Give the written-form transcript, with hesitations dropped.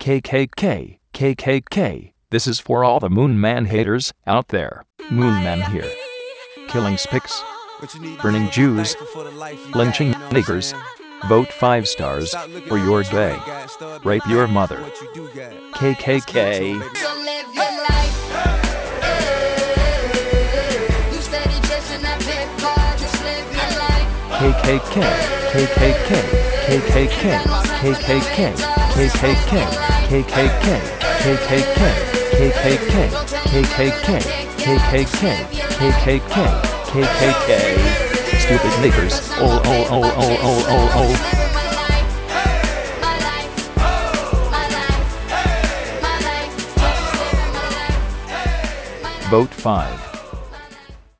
KKK, KKK. This is for all the Moon Man haters out there. Moon Man here. Killing spics, burning Jews, lynching niggers. Vote 5 stars or you're gay. Rape your mother. KKK. KKK, KKK, KKK, KKK, KKK, KKK, KKK, KKK, KKK, KKK, KKK, KKK. Stupid niggers. Vote 5.